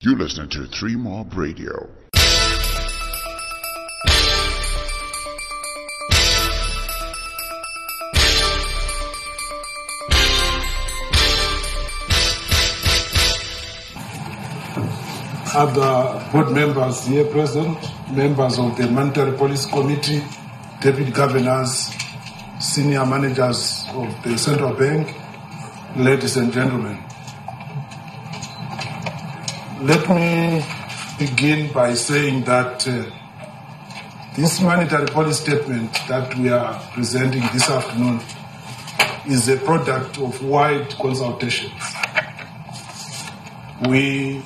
You listen to 3 Mob Radio. Other board members here present, members of the Monetary Policy Committee, deputy governors, senior managers of the Central Bank, ladies and gentlemen. Let me begin by saying that this monetary policy statement that we are presenting this afternoon is a product of wide consultations. We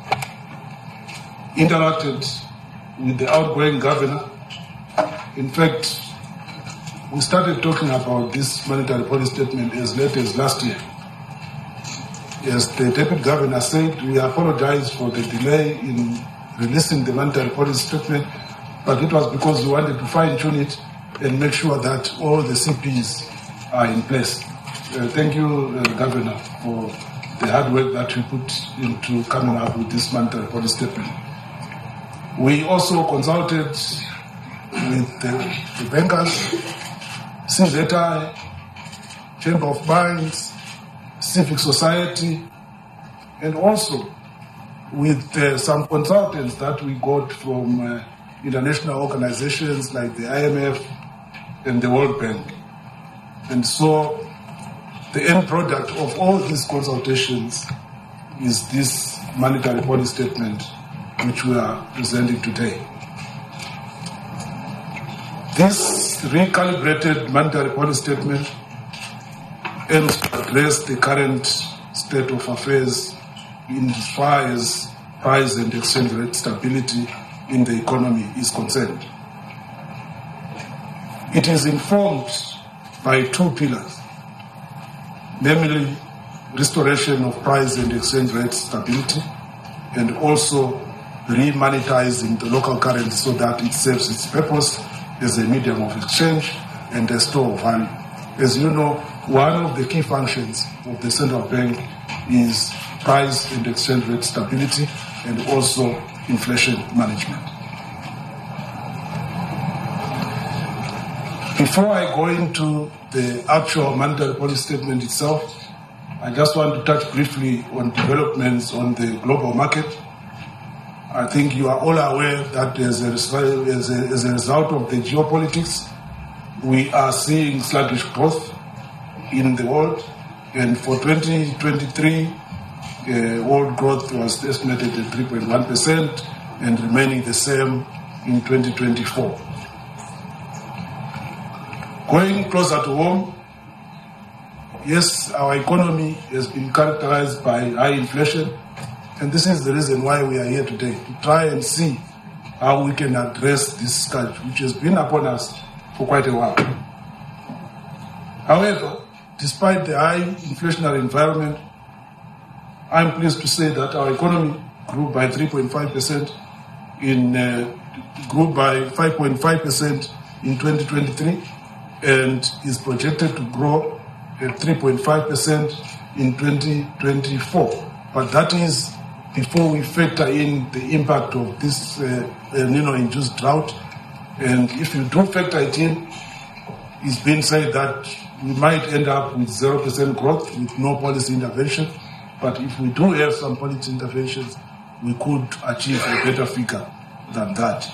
interacted with the outgoing governor. In fact, we started talking about this monetary policy statement as late as last year. As the deputy governor said, we apologize for the delay in releasing the monetary policy statement, but it was because we wanted to fine-tune it and make sure that all the CPs are in place. Thank you, Governor, for the hard work that you put into coming up with this monetary policy statement. We also consulted with the bankers, CZI, Chamber of Mines, civic society, and also with some consultants that we got from international organizations like the IMF and the World Bank. And so the end product of all these consultations is this monetary policy statement which we are presenting today. This recalibrated monetary policy statement aims to address the current state of affairs in as far as price and exchange rate stability in the economy is concerned. It is informed by 2 pillars, namely restoration of price and exchange rate stability and also remonetizing the local currency so that it serves its purpose as a medium of exchange and a store of value. As you know, one of the key functions of the central bank is price and exchange rate stability and also inflation management. Before I go into the actual monetary policy statement itself, I just want to touch briefly on developments on the global market. I think you are all aware that as a result of the geopolitics, we are seeing sluggish growth in the world, and for 2023, world growth was estimated at 3.1% and remaining the same in 2024. Going closer to home, yes, our economy has been characterized by high inflation, and this is the reason why we are here today, to try and see how we can address this scourge, which has been upon us for quite a while. However, despite the high inflationary environment, I'm pleased to say that our economy grew by 3.5% grew by 5.5% in 2023 and is projected to grow at 3.5% in 2024. But that is before we factor in the impact of this El Nino-induced drought. And if you do factor it in, it's been said that we might end up with 0% growth with no policy intervention. But if we do have some policy interventions, we could achieve a better figure than that.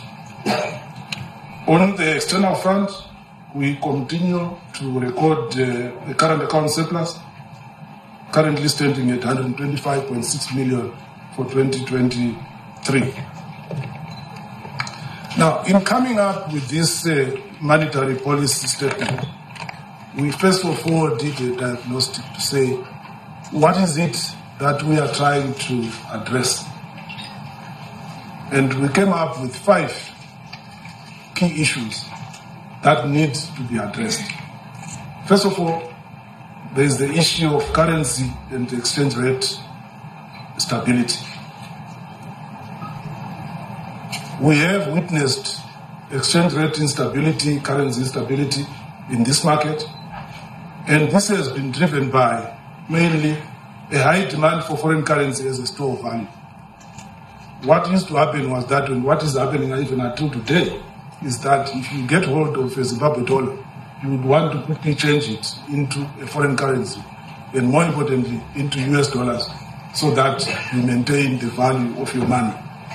On the external front, we continue to record the current account surplus, currently standing at 125.6 million for 2023. Now, in coming up with this monetary policy statement, we first of all did a diagnostic to say, what is it that we are trying to address? And we came up with 5 key issues that need to be addressed. First of all, there is the issue of currency and exchange rate stability. We have witnessed exchange rate instability, currency instability in this market, and this has been driven by mainly a high demand for foreign currency as a store of value. what used to happen was that, and what is happening even until today, is that if you get hold of a Zimbabwe dollar, you would want to quickly change it into a foreign currency, and more importantly, into US dollars, so that you maintain the value of your money.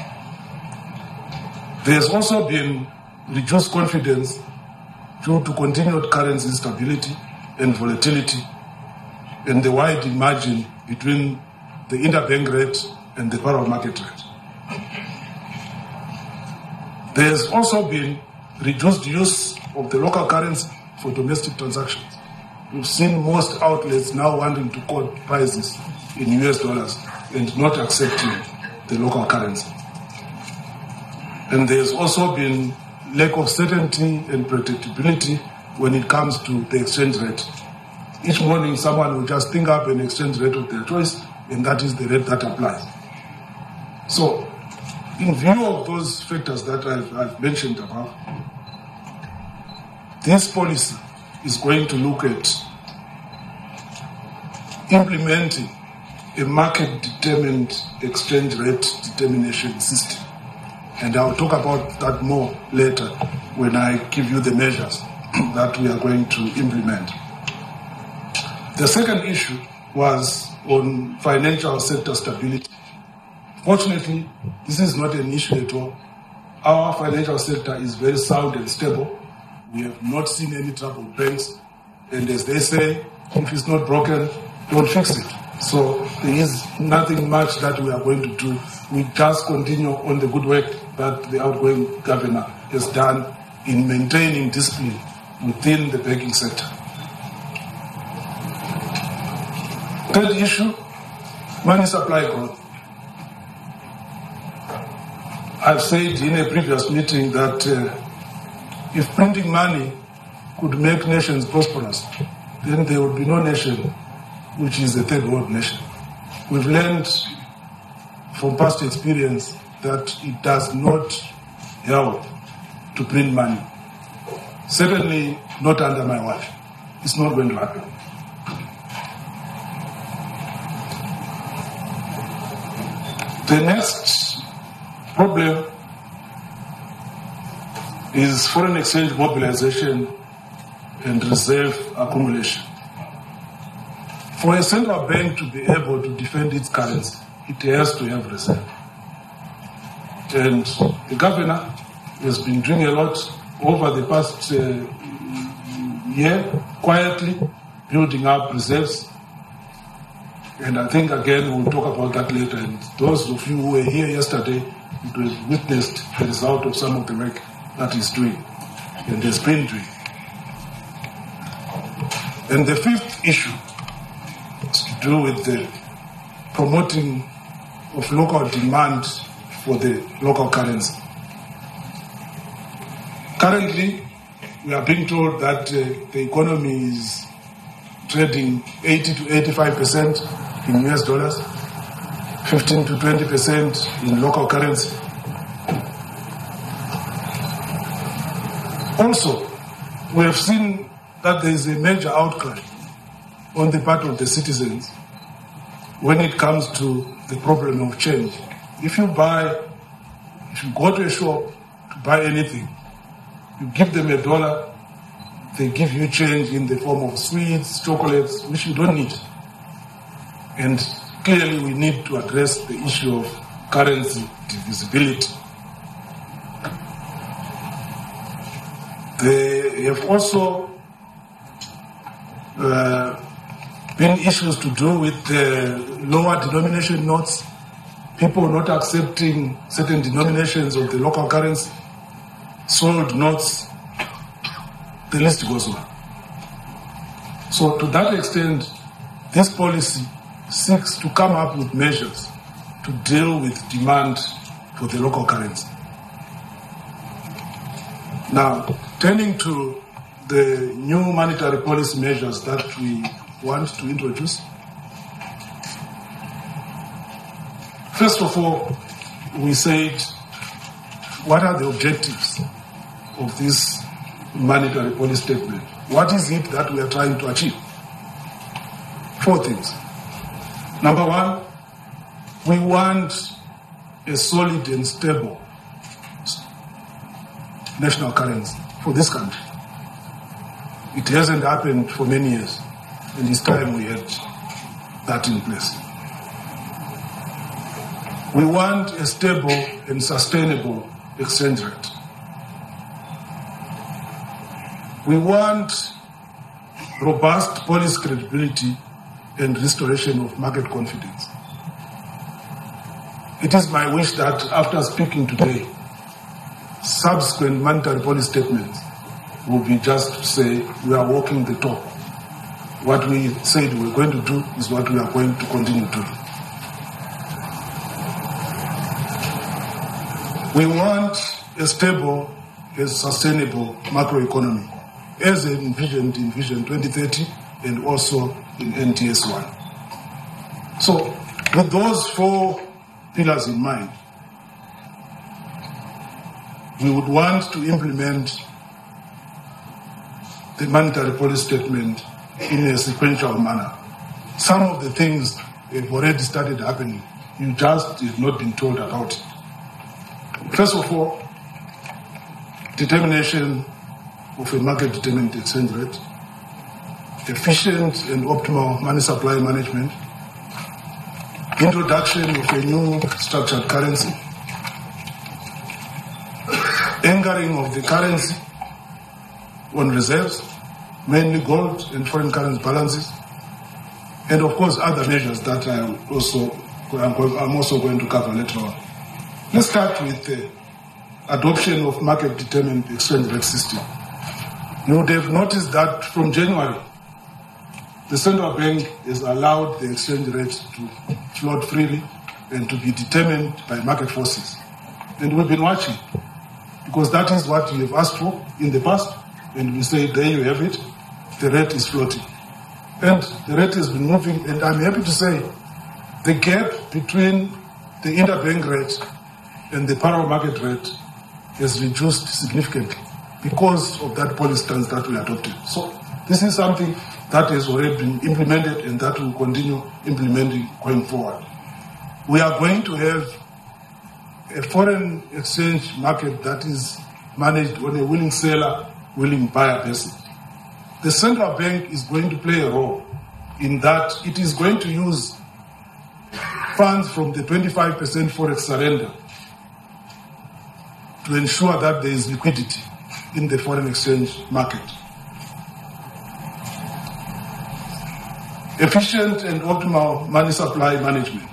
There's also been reduced confidence due to continued currency instability and volatility, and the wide margin between the interbank rate and the parallel market rate. There's also been reduced use of the local currency for domestic transactions. We've seen most outlets now wanting to quote prices in US dollars and not accepting the local currency. And there's also been lack of certainty and predictability when it comes to the exchange rate. Each morning, someone will just think up an exchange rate of their choice, and that is the rate that applies. So, in view of those factors that I've mentioned above, this policy is going to look at implementing a market-determined exchange rate determination system. And I'll talk about that more later when I give you the measures that we are going to implement. The second issue was on financial sector stability. Fortunately, this is not an issue at all. Our financial sector is very sound and stable. We have not seen any trouble with banks. And as they say, if it's not broken, don't fix it. So there is nothing much that we are going to do. We just continue on the good work that the outgoing governor has done in maintaining discipline within the banking sector. Third issue, money supply growth. I've said in a previous meeting that if printing money could make nations prosperous, then there would be no nation which is a third world nation. We've learned from past experience that it does not help to print money. Certainly not under my watch. It's not going to happen. The next problem is foreign exchange mobilization and reserve accumulation. For a central bank to be able to defend its currency, it has to have reserve. And the governor has been doing a lot over the past year, quietly building up reserves. And I think, again, we'll talk about that later. And those of you who were here yesterday would have witnessed the result of some of the work that he's doing and has been doing. And the fifth issue is to do with the promoting of local demand for the local currency. Currently, we are being told that the economy is trading 80 to 85% in US dollars, 15 to 20% in local currency. Also, we have seen that there is a major outcry on the part of the citizens when it comes to the problem of change. If you go to a shop to buy anything, you give them $1, they give you change in the form of sweets, chocolates, which you don't need. And clearly we need to address the issue of currency divisibility. There have also been issues to do with lower denomination notes, people not accepting certain denominations of the local currency, sold notes, the list goes on. So to that extent, this policy seeks to come up with measures to deal with demand for the local currency. Now, turning to the new monetary policy measures that we want to introduce. First of all, we said, what are the objectives of this monetary policy statement? What is it that we are trying to achieve? 4 things. Number 1, we want a solid and stable national currency for this country. It hasn't happened for many years, and it's time we had that in place. We want a stable and sustainable exchange rate. We want robust policy credibility and restoration of market confidence. It is my wish that after speaking today, subsequent monetary policy statements will be just to say we are walking the talk. What we said we were going to do is what we are going to continue to do. We want a stable and sustainable macroeconomy as envisioned in Vision 2030 and also in NTS 1. So with those 4 pillars in mind, we would want to implement the monetary policy statement in a sequential manner. Some of the things have already started happening. You just have not been told about it. First of all, determination of a market-determined exchange rate, efficient and optimal money supply management, introduction of a new structured currency, anchoring of the currency on reserves, mainly gold and foreign currency balances, and of course other measures that I'm also going to cover later on. Let's start with the adoption of market-determined exchange rate system. You would have noticed that from January, the central bank has allowed the exchange rate to float freely and to be determined by market forces. And we've been watching, because that is what we have asked for in the past, and we say, there you have it, the rate is floating. And the rate has been moving, and I'm happy to say the gap between the interbank rate and the parallel market rate has reduced significantly because of that policy stance that we adopted. So this is something that has already been implemented and that will continue implementing going forward. We are going to have a foreign exchange market that is managed on a willing seller, willing buyer basis. The central bank is going to play a role in that it is going to use funds from the 25% forex surrender to ensure that there is liquidity in the foreign exchange market. Efficient and optimal money supply management.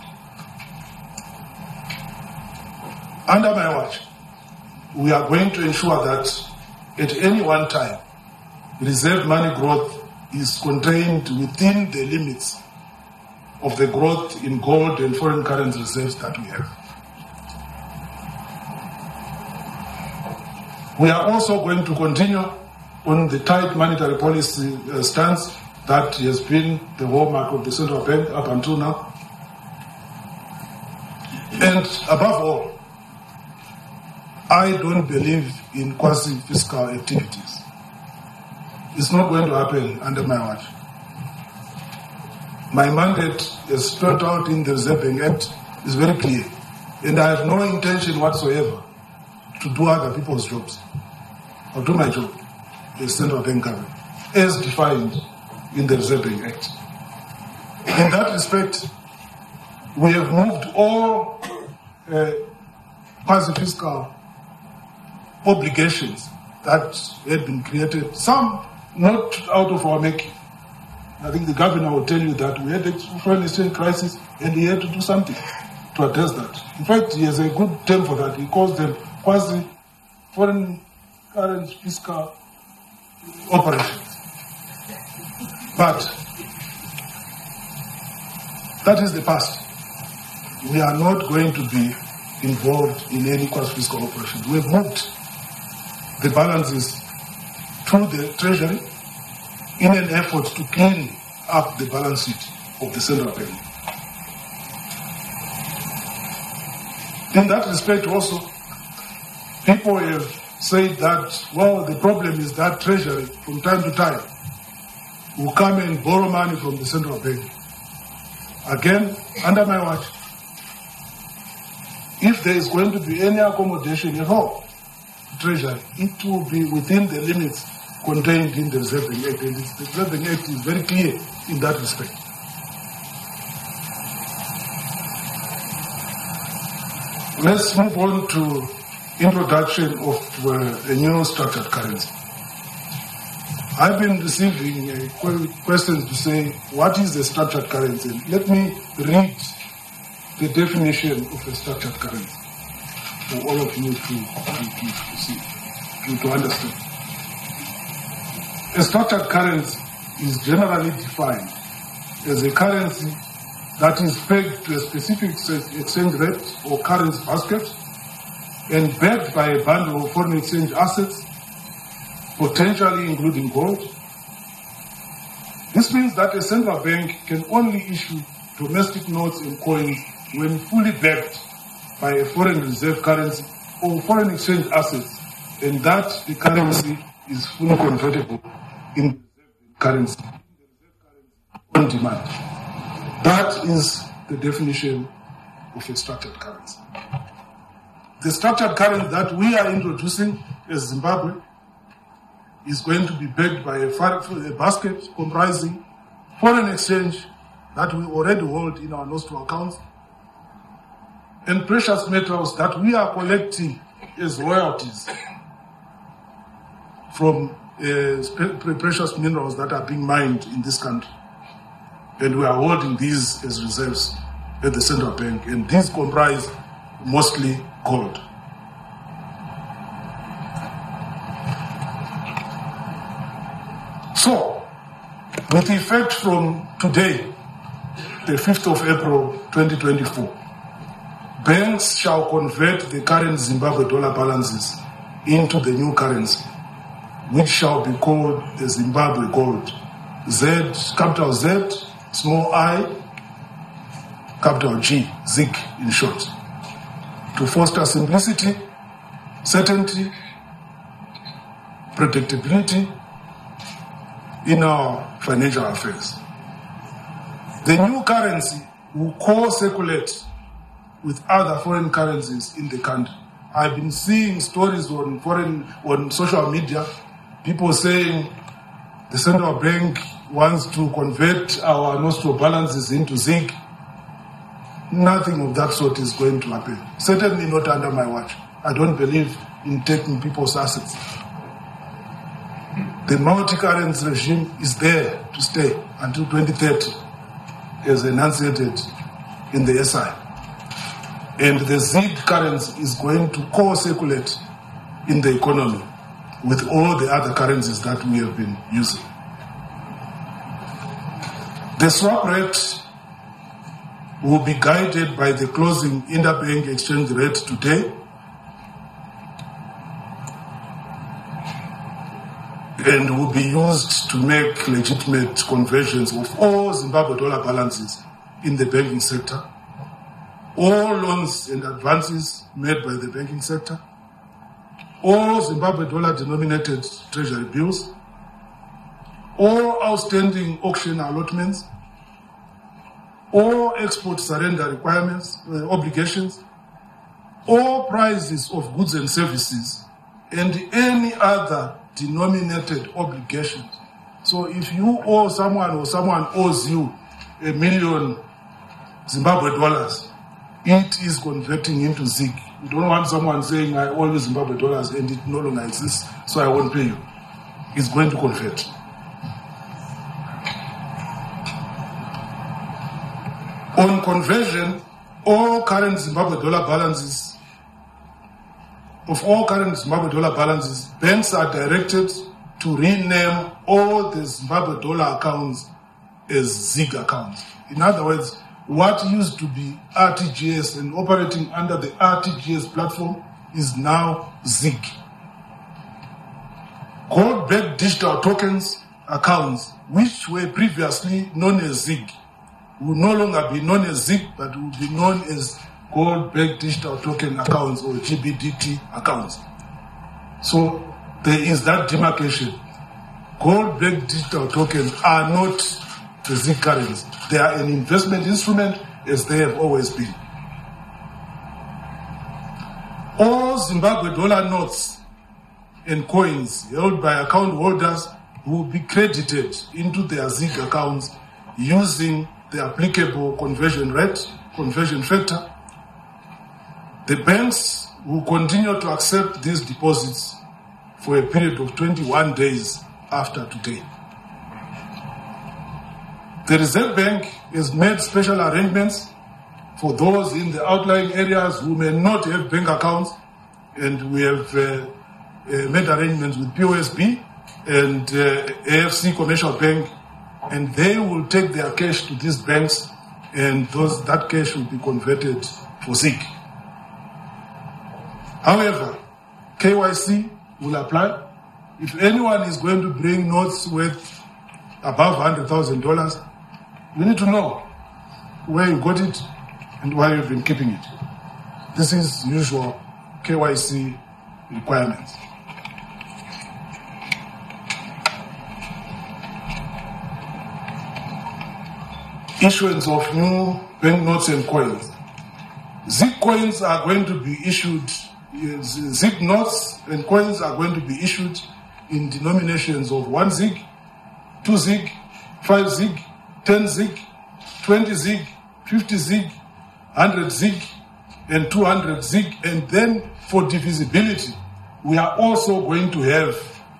Under my watch, we are going to ensure that at any one time, reserve money growth is contained within the limits of the growth in gold and foreign currency reserves that we have. We are also going to continue on the tight monetary policy stance that has been the hallmark of the central bank up until now. And above all, I don't believe in quasi-fiscal activities. It's not going to happen under my watch. My mandate, as spelled out in the Reserve Bank Act, is very clear. And I have no intention whatsoever to do other people's jobs. I'll do my job as central bank governor, as defined in the Reserve Bank Act. In that respect, we have moved all quasi-fiscal obligations that had been created, some not out of our making. I think the governor will tell you that we had a foreign exchange crisis and he had to do something to address that. In fact, he has a good term for that. He calls them quasi-foreign currency fiscal operations. But that is the past. We are not going to be involved in any quasi-fiscal operations. We have moved the balances through the Treasury in an effort to clean up the balance sheet of the central bank. In that respect also, people have said that, well, the problem is that Treasury, from time to time, will come and borrow money from the central bank. Again, under my watch, if there is going to be any accommodation at all to Treasury, it will be within the limits contained in the Reserve Bank Act. And the Reserve Bank Act is very clear in that respect. Let's move on to introduction of a new structured currency. I've been receiving questions to say, what is a structured currency? Let me read the definition of a structured currency for all of you to understand. A structured currency is generally defined as a currency that is pegged to a specific exchange rate or currency basket and backed by a bundle of foreign exchange assets, potentially including gold. This means that a central bank can only issue domestic notes and coins when fully backed by a foreign reserve currency or foreign exchange assets, and that the currency is fully convertible in currency on demand. That is the definition of a structured currency. The structured currency that we are introducing as Zimbabwe is going to be backed by a basket comprising foreign exchange that we already hold in our nostro accounts and precious metals that we are collecting as royalties from precious minerals that are being mined in this country. And we are holding these as reserves at the central bank, and these comprise mostly gold. So, with effect from today, the 5th of April 2024, banks shall convert the current Zimbabwe dollar balances into the new currency, which shall be called the Zimbabwe gold. Z, capital Z, small I, capital G, ZIG in short, to foster simplicity, certainty, predictability in our financial affairs. The new currency will co-circulate with other foreign currencies in the country. I've been seeing stories on social media, people saying the central bank wants to convert our nostro balances into ZIG. Nothing of that sort is going to happen. Certainly not under my watch. I don't believe in taking people's assets. The multi-currency regime is there to stay until 2030, as enunciated in the SI. And the ZIG currency is going to co-circulate in the economy with all the other currencies that we have been using. The swap rate will be guided by the closing interbank exchange rate today and will be used to make legitimate conversions of all Zimbabwe dollar balances in the banking sector, all loans and advances made by the banking sector, all Zimbabwe dollar denominated treasury bills, all outstanding auction allotments, all export surrender requirements, obligations, all prices of goods and services, and any other denominated obligations. So if you owe someone or someone owes you $1 million Zimbabwe dollars, it is converting into ZIG. You don't want someone saying, I owe you Zimbabwe dollars and it no longer exists, so I won't pay you. It's going to convert. On conversion, all current Zimbabwe dollar balances, banks are directed to rename all the Zimbabwe dollar accounts as ZIG accounts. In other words, what used to be RTGS and operating under the RTGS platform is now ZIG. Gold-backed digital tokens accounts, which were previously known as ZIG, will no longer be known as ZIG, but will be known as gold-backed digital token accounts or GBDT accounts. So there is that demarcation. Gold-backed digital tokens are not the ZIG currency. They are an investment instrument as they have always been. All Zimbabwe dollar notes and coins held by account holders will be credited into their ZIG accounts using the applicable conversion factor. The banks will continue to accept these deposits for a period of 21 days after today. The Reserve Bank has made special arrangements for those in the outlying areas who may not have bank accounts, and we have made arrangements with POSB and AFC Commercial Bank, and they will take their cash to these banks, and that cash will be converted for ZIG. However, KYC will apply. If anyone is going to bring notes worth above $100,000, we need to know where you got it and why you've been keeping it. This is usual KYC requirements. Issuance of new banknotes and coins. ZIG coins are going to be issued, ZIG notes and coins are going to be issued in denominations of 1 ZIG, 2 ZIG, 5 ZIG, 10 ZIG, 20 ZIG, 50 ZIG, 100 ZIG, and 200 ZIG. And then for divisibility, we are also going to have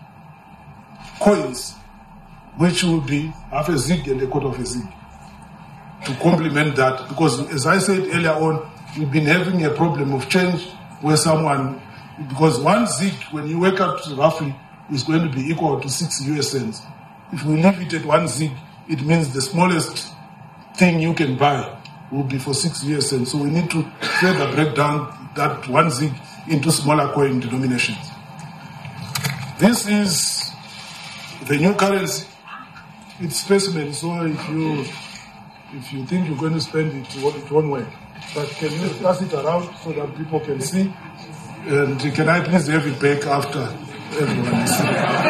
coins which will be half a ZIG and a quarter of a ZIG to complement that. Because as I said earlier on, we've been having a problem of change where because 1 ZIG, when you wake up roughly, is going to be equal to 6 US cents. If we leave it at 1 ZIG, it means the smallest thing you can buy will be for 6 US cents. So we need to further break down that 1 ZIG into smaller coin denominations. This is the new currency. It's specimen, so if you think you're going to spend it, it won't work. But can you pass it around so that people can see? And can I please have it back after everyone is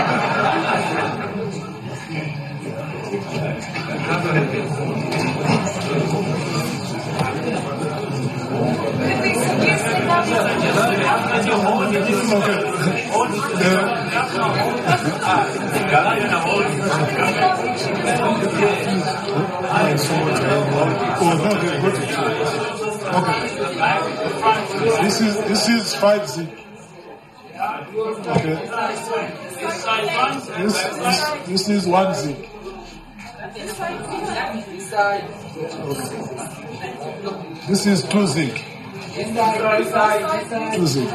This is 5 ZIG. Okay. This is 1 ZIG. Okay. This is 2 ZIG. 2 ZIG.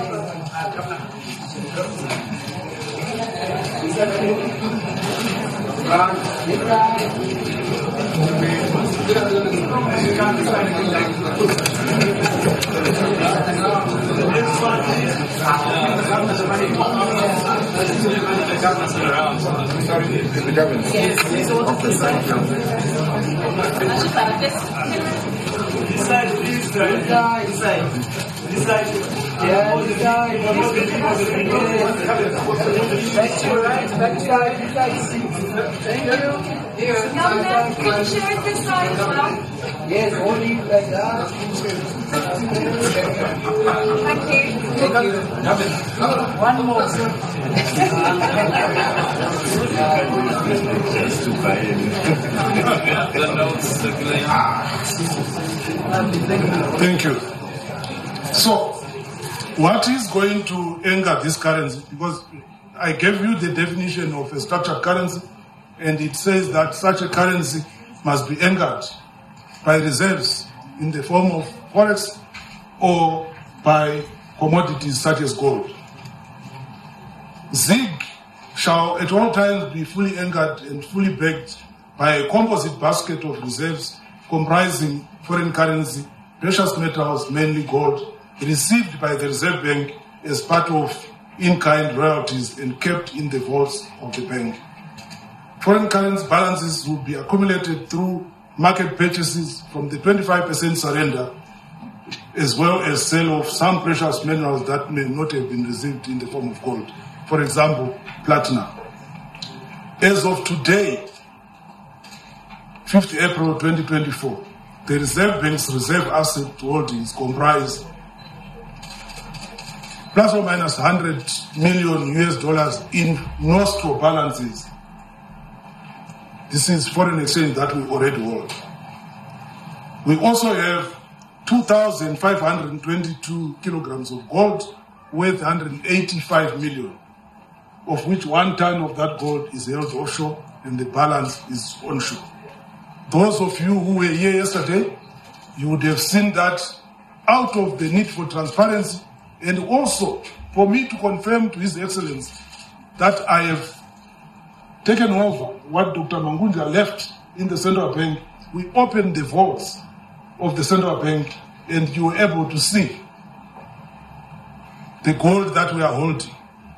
Yes, only like that. Thank you. One more. Thank you. So, what is going to anchor this currency? Because I gave you the definition of a structured currency, and it says that such a currency must be anchored by reserves in the form of forex or by commodities such as gold. ZIG shall at all times be fully anchored and fully backed by a composite basket of reserves comprising foreign currency, precious metals, mainly gold, received by the Reserve Bank as part of in-kind royalties and kept in the vaults of the bank. Foreign currency balances will be accumulated through market purchases from the 25% surrender, as well as sale of some precious minerals that may not have been received in the form of gold. For example, platinum. As of today, 5th April 2024, the Reserve Bank's reserve asset holdings comprise plus or minus 100 million US dollars in nostro balances. This is foreign exchange that we already hold. We also have 2,522 kilograms of gold worth 185 million, of which 1 ton of that gold is held offshore and the balance is onshore. Those of you who were here yesterday, you would have seen that out of the need for transparency and also for me to confirm to His Excellency that I have taken over what Dr. Mangunja left in the Central Bank. We opened the vaults of the Central Bank and you were able to see the gold that we are holding.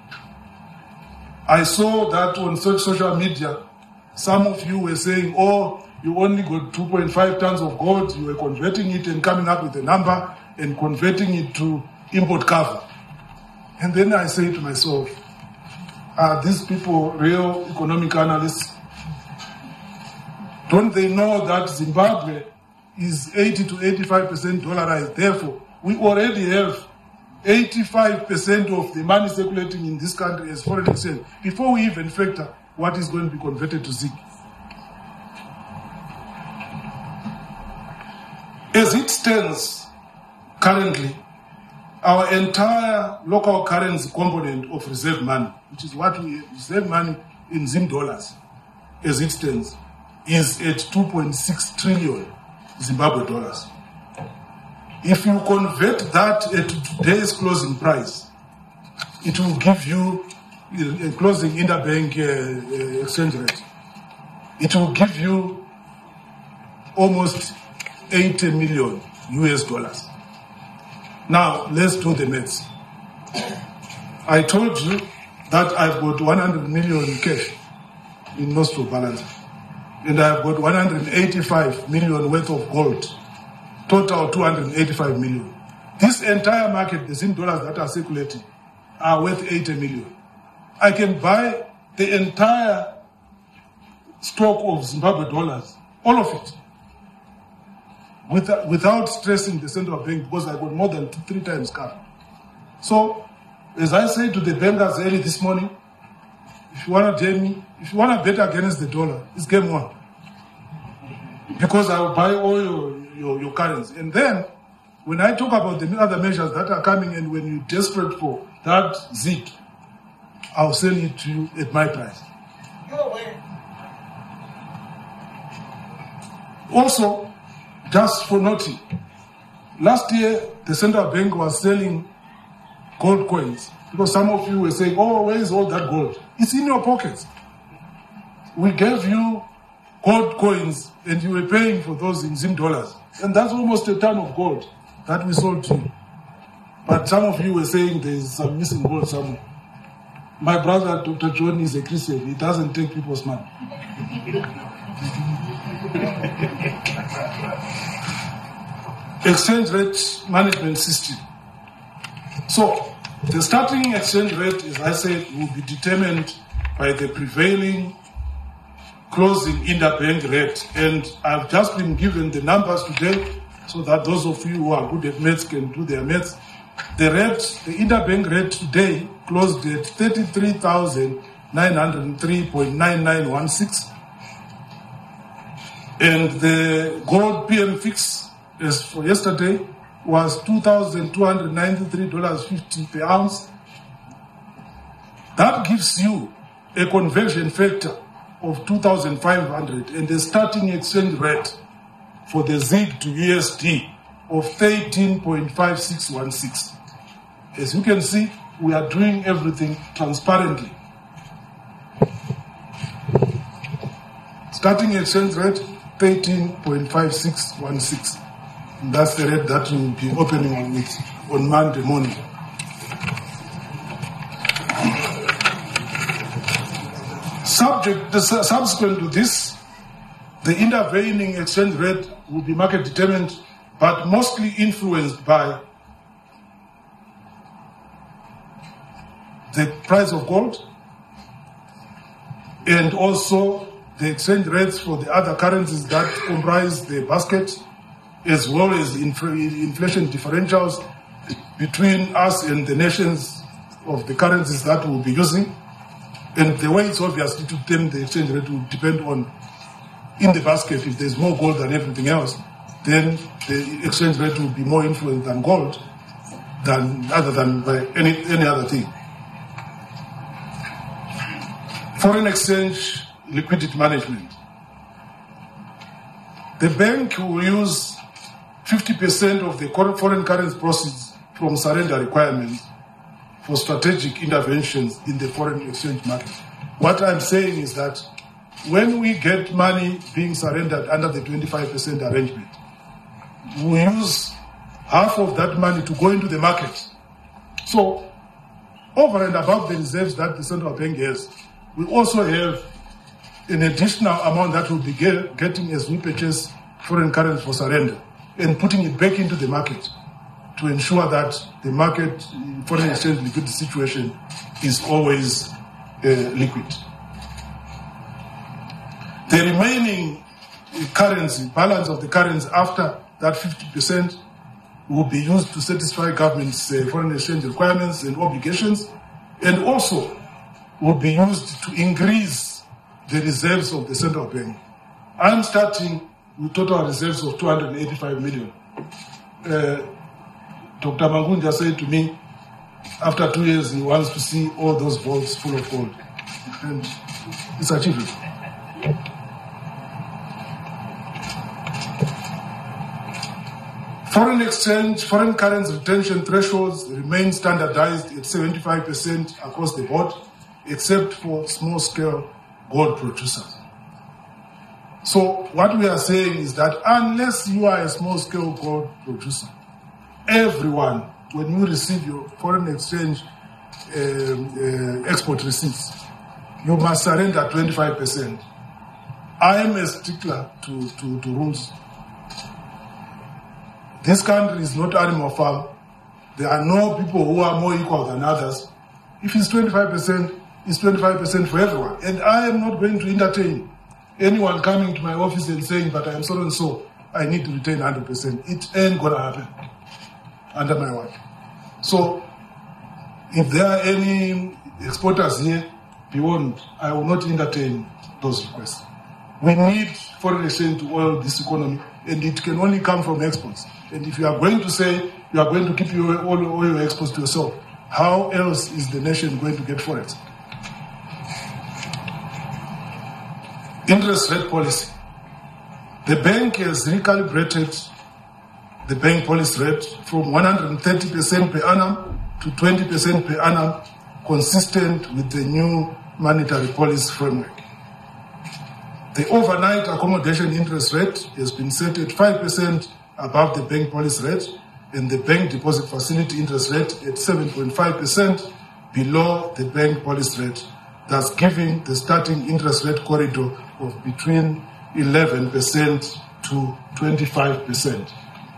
I saw that on social media, some of you were saying, oh, you only got 2.5 tons of gold, you were converting it and coming up with a number and converting it to import cover. And then I say to myself, are these people real economic analysts? Don't they know that Zimbabwe is 80 to 85% dollarized? Therefore, we already have 85% of the money circulating in this country as foreign exchange before we even factor what is going to be converted to ZiG. As it stands currently, our entire local currency component of reserve money, which is what we reserve money in Zim dollars, as it stands, is at 2.6 trillion Zimbabwe dollars. If you convert that at today's closing price, it will give you a closing interbank exchange rate. It will give you almost 80 million US dollars. Now, let's do the maths. I told you that I've got 100 million cash in nostro balance, and I've got 185 million worth of gold. Total 285 million. This entire market, the Zim dollars that are circulating, are worth 80 million. I can buy the entire stock of Zimbabwe dollars, all of it, without stressing the central bank, because I got more than 3 times cover. So, as I said to the bankers early this morning, if you want to join me, if you want to bet against the dollar, it's game on. Because I will buy all your currency. And then, when I talk about the other measures that are coming and when you're desperate for that ZiG, I'll sell it to you at my price. Also, just for noting, last year the central bank was selling gold coins because some of you were saying, oh, where is all that gold? It's in your pockets. We gave you gold coins and you were paying for those in Zim dollars. And that's almost a ton of gold that we sold to you. But some of you were saying there's some missing gold somewhere. My brother, Dr. John, is a Christian. He doesn't take people's money. Exchange rate management system. So, the starting exchange rate, as I said, will be determined by the prevailing closing interbank rate. And I've just been given the numbers today so that those of you who are good at maths can do their maths. The rate, the interbank rate today closed at 33,903.9916. And the gold PM fix, as for yesterday, was $2,293.50 per ounce. That gives you a conversion factor of 2,500 and the starting exchange rate for the ZiG to USD of 13.5616. As you can see, we are doing everything transparently. Starting exchange rate, 13.5616. And that's the rate that we will be opening on with on Monday morning. Subsequent to this, the intervening exchange rate will be market determined, but mostly influenced by the price of gold and also the exchange rates for the other currencies that comprise the basket, as well as inflation differentials between us and the nations of the currencies that we'll be using. And the way it's obviously to determine the exchange rate will depend on, in the basket, if there's more gold than everything else, then the exchange rate will be more influenced than gold other than by any other thing. Foreign exchange liquidity management. The bank will use 50% of the foreign currency proceeds from surrender requirements for strategic interventions in the foreign exchange market. What I'm saying is that when we get money being surrendered under the 25% arrangement, we use half of that money to go into the market. So, over and above the reserves that the central bank has, we also have an additional amount that we'll be getting as we purchase foreign currency for surrender and putting it back into the market to ensure that the market foreign exchange liquidity situation is always liquid. The remaining currency, balance of the currency after that 50% will be used to satisfy government's foreign exchange requirements and obligations, and also will be used to increase the reserves of the central bank. I'm starting with total reserves of 285 million. Dr. Mangunja said to me, after 2 years, he wants to see all those vaults full of gold. And it's achievable. Foreign exchange, foreign currency retention thresholds remain standardized at 75% across the board, except for small-scale gold producers. So what we are saying is that unless you are a small-scale gold producer, everyone, when you receive your foreign exchange export receipts, you must surrender 25%. I am a stickler to rules. This country is not animal farm. There are no people who are more equal than others. If it's 25%, it's 25% for everyone. And I am not going to entertain anyone coming to my office and saying, but I am so and so, I need to retain 100%. It ain't going to happen under my watch. So, if there are any exporters here beyond, I will not entertain those requests. We need foreign exchange to oil this economy, and it can only come from exports. And if you are going to say you are going to keep all your exports to yourself, how else is the nation going to get forex? Interest rate policy. The bank has recalibrated the bank policy rate from 130% per annum to 20% per annum, consistent with the new monetary policy framework. The overnight accommodation interest rate has been set at 5% above the bank policy rate, and the bank deposit facility interest rate at 7.5% below the bank policy rate, thus giving the starting interest rate corridor of between 11% to 25%.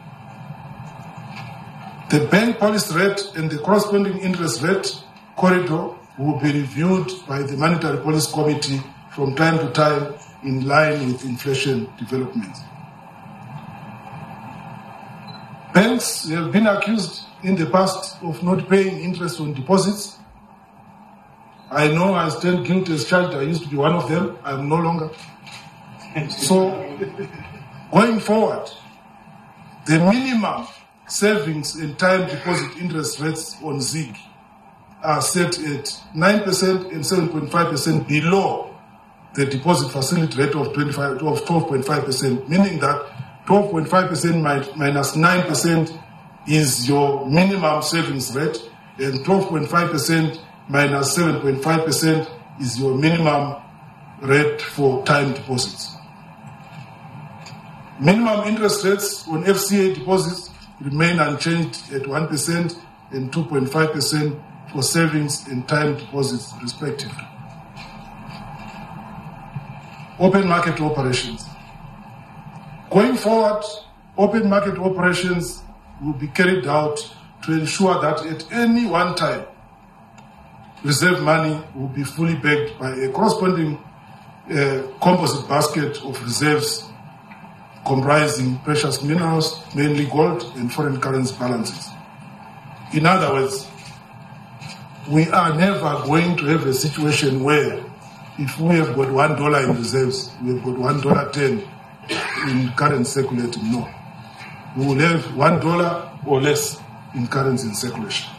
The bank policy rate and the corresponding interest rate corridor will be reviewed by the Monetary Policy Committee from time to time in line with inflation developments. Banks have been accused in the past of not paying interest on deposits. I know I stand guilty as charged. I used to be one of them. I am no longer. So, going forward, the minimum savings and time deposit interest rates on ZIG are set at 9% and 7.5% below the deposit facility rate of 12.5%, meaning that 12.5% minus 9% is your minimum savings rate, and 12.5% minus 7.5% is your minimum rate for time deposits. Minimum interest rates on FCA deposits remain unchanged at 1% and 2.5% for savings and time deposits, respectively. Open market operations. Going forward, open market operations will be carried out to ensure that at any one time, reserve money will be fully backed by a corresponding composite basket of reserves comprising precious minerals, mainly gold, and foreign currency balances. In other words, we are never going to have a situation where if we have got $1 in reserves, we have got $1.10 in current circulating. No. We will have $1 or less in currency in circulation.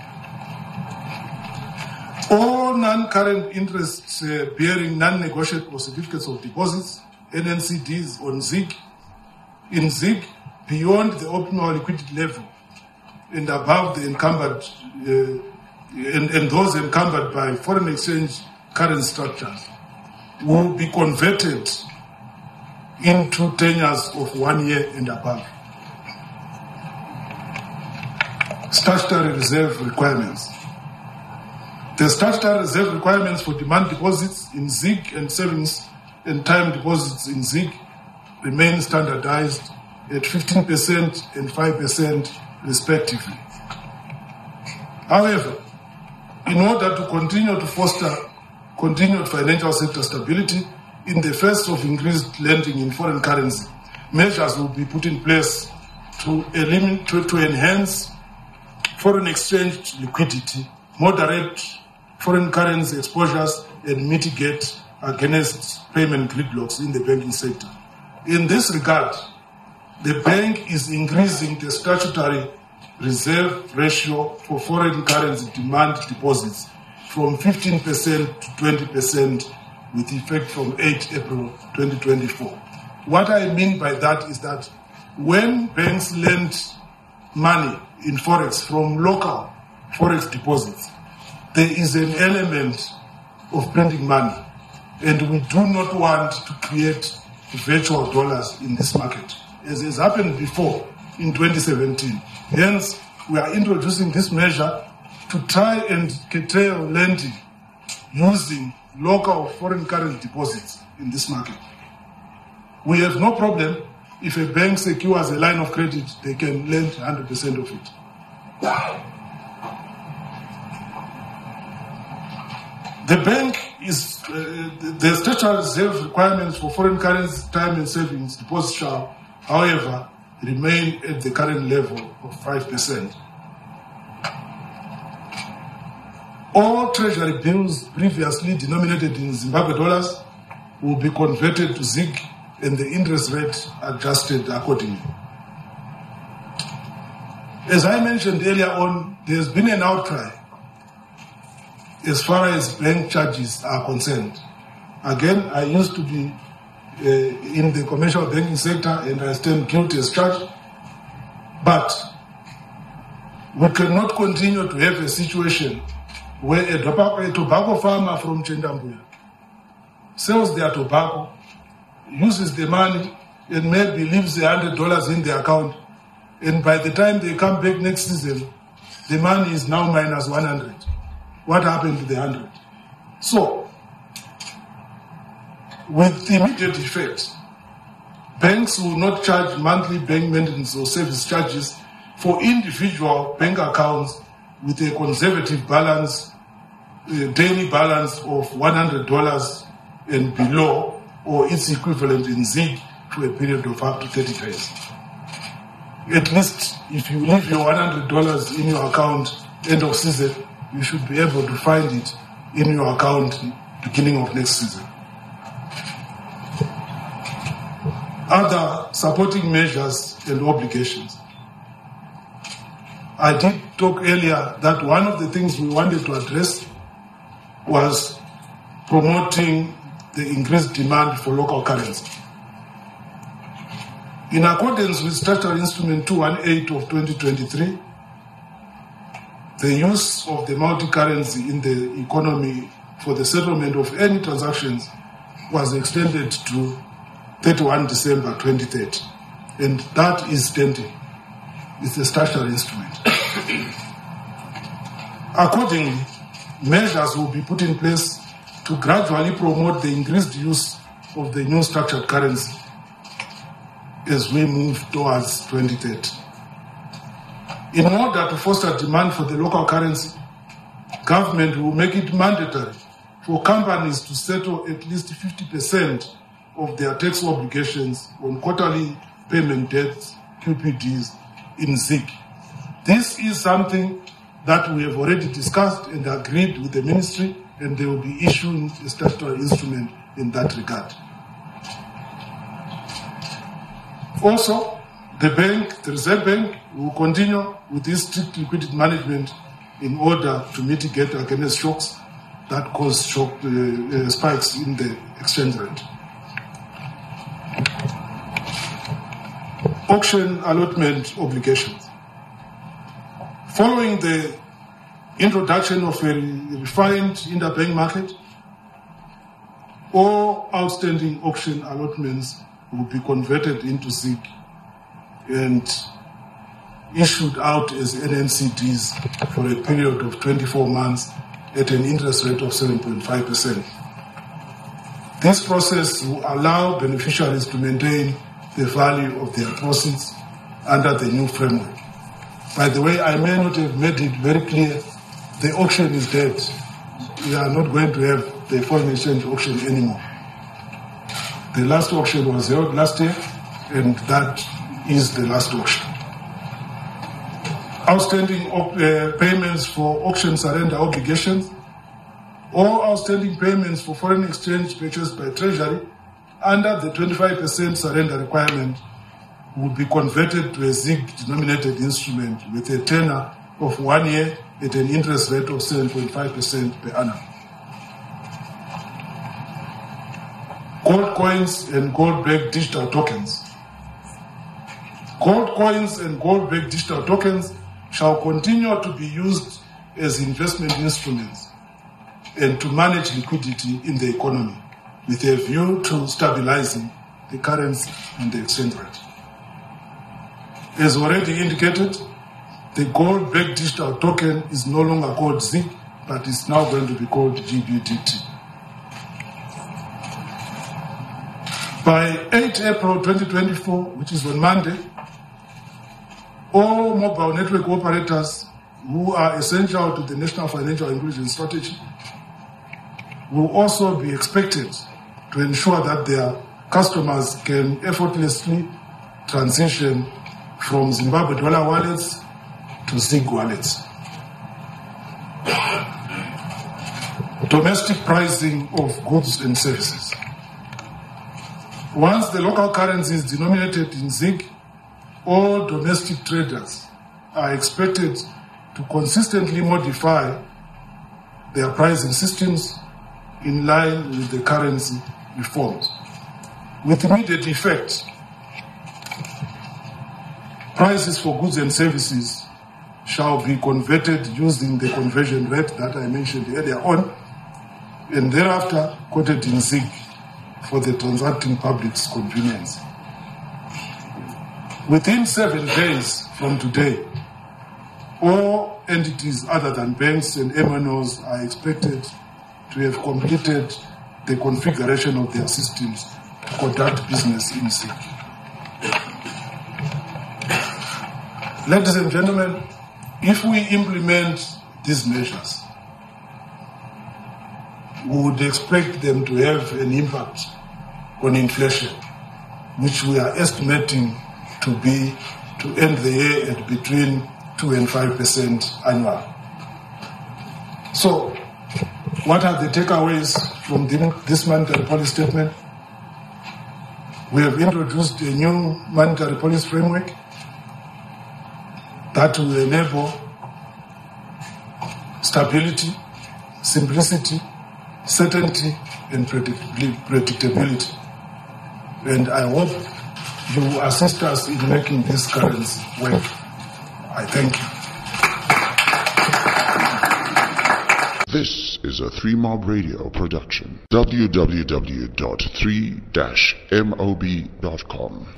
All non-current interests bearing non-negotiable certificates of deposits, NNCDs on ZIG, in ZIG, beyond the optimal liquidity level and above the encumbered, and those encumbered by foreign exchange current structures will be converted into tenures of 1 year and above. Statutory reserve requirements. The statutory reserve requirements for demand deposits in ZIG and savings and time deposits in ZIG remain standardized at 15% and 5% respectively. However, in order to continue to foster continued financial sector stability in the face of increased lending in foreign currency, measures will be put in place to enhance foreign exchange liquidity, moderate foreign currency exposures, and mitigate against payment gridlocks in the banking sector. In this regard, the bank is increasing the statutory reserve ratio for foreign currency demand deposits from 15% to 20% with effect from 8 April 2024. What I mean by that is that when banks lend money in Forex from local Forex deposits, there is an element of printing money, and we do not want to create virtual dollars in this market, as has happened before in 2017. Hence, we are introducing this measure to try and curtail lending using local foreign currency deposits in this market. We have no problem if a bank secures a line of credit, they can lend 100% of it. The bank is, the statutory reserve requirements for foreign currency time and savings deposits shall, however, remain at the current level of 5%. All treasury bills previously denominated in Zimbabwe dollars will be converted to ZIG and the interest rate adjusted accordingly. As I mentioned earlier on, there's been an outcry as far as bank charges are concerned. Again, I used to be in the commercial banking sector and I stand guilty as charged, but we cannot continue to have a situation where a tobacco farmer from Chendambuya sells their tobacco, uses the money, and maybe leaves $100 in the account, and by the time they come back next season, the money is now minus 100. What happened to the 100? So, with immediate effect, banks will not charge monthly bank maintenance or service charges for individual bank accounts with a conservative balance, a daily balance of $100 and below, or its equivalent in ZIG for a period of up to 30 days. At least if you leave your $100 in your account end of season, you should be able to find it in your account beginning of next season. Other supporting measures and obligations. I did talk earlier that one of the things we wanted to address was promoting the increased demand for local currency. In accordance with Statutory Instrument 218 of 2023, the use of the multi-currency in the economy for the settlement of any transactions was extended to 31 December 2030, and that is standing. It's a statutory instrument. Accordingly, measures will be put in place to gradually promote the increased use of the new structured currency as we move towards 2030. In order to foster demand for the local currency, government will make it mandatory for companies to settle at least 50% of their tax obligations on quarterly payment dates, QPDs, in ZIG. This is something that we have already discussed and agreed with the ministry, and they will be issuing a statutory instrument in that regard. Also, the Reserve Bank, will continue with this strict liquidity management in order to mitigate against shocks that cause spikes in the exchange rate. Auction allotment obligations. Following the introduction of a refined interbank market, all outstanding auction allotments will be converted into ZIG and issued out as NNCDs for a period of 24 months at an interest rate of 7.5%. This process will allow beneficiaries to maintain the value of their proceeds under the new framework. By the way, I may not have made it very clear, the auction is dead. We are not going to have the foreign exchange auction anymore. The last auction was held last year, and that is the last auction. Outstanding payments for auction surrender obligations, all outstanding payments for foreign exchange purchased by Treasury under the 25% surrender requirement will be converted to a ZIG-denominated instrument with a tenor of 1 year at an interest rate of 7.5% per annum. Gold coins and gold-backed digital tokens. Gold coins and gold-backed digital tokens shall continue to be used as investment instruments and to manage liquidity in the economy with a view to stabilizing the currency and the exchange rate. As already indicated, the gold-backed digital token is no longer called ZIG, but is now going to be called GBDT. By 8 April 2024, which is on Monday, all mobile network operators who are essential to the National Financial Inclusion Strategy will also be expected to ensure that their customers can effortlessly transition from Zimbabwe dollar wallets to ZIG wallets. Domestic pricing of goods and services. Once the local currency is denominated in ZIG, all domestic traders are expected to consistently modify their pricing systems in line with the currency reforms. With immediate effect, prices for goods and services shall be converted using the conversion rate that I mentioned earlier on, and thereafter quoted in ZIG for the transacting public's convenience. Within 7 days from today, all entities other than banks and MNOs are expected to have completed the configuration of their systems to conduct business in ZIG. Ladies and gentlemen, if we implement these measures, we would expect them to have an impact on inflation, which we are estimating to end the year at between 2% and 5% annual. So, what are the takeaways from this monetary policy statement? We have introduced a new monetary policy framework that will enable stability, simplicity, certainty, and predictability. And I hope you assist us in making this currency work. I thank you. This is a 3Mob Radio production. www.3-mob.com